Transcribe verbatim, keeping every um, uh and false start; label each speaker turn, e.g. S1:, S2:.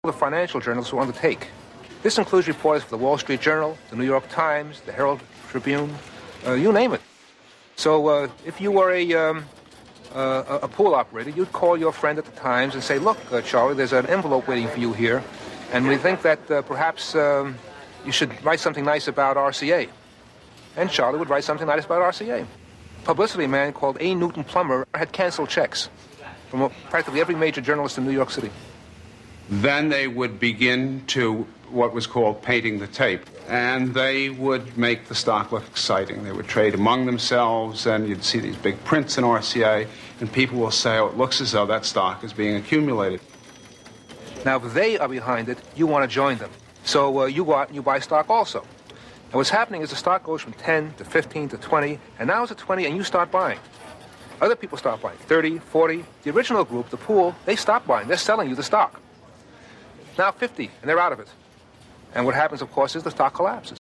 S1: The financial journalists will undertake. This includes reporters for the Wall Street Journal, the New York Times, the Herald Tribune, uh, you name it. So uh, if you were a, um, uh, a pool operator, you'd call your friend at the Times and say, look, uh, Charlie, there's an envelope waiting for you here, and we think that uh, perhaps um, you should write something nice about R C A. And Charlie would write something nice about R C A. Publicity man called A. Newton Plummer had canceled checks from uh, practically every major journalist in New York City.
S2: Then they would begin to what was called painting the tape, and they would make the stock look exciting. They would trade among themselves, and you'd see these big prints in R C A, and people will say, oh, it looks as though that stock is being accumulated.
S1: Now, if they are behind it, you want to join them. So uh, you go out and you buy stock also. And what's happening is the stock goes from ten to fifteen to twenty, and now it's at twenty, and you start buying. Other people start buying, thirty, forty. The original group, the pool, they stop buying. They're selling you the stock. Now fifty, and they're out of it. And what happens, of course, is the stock collapses.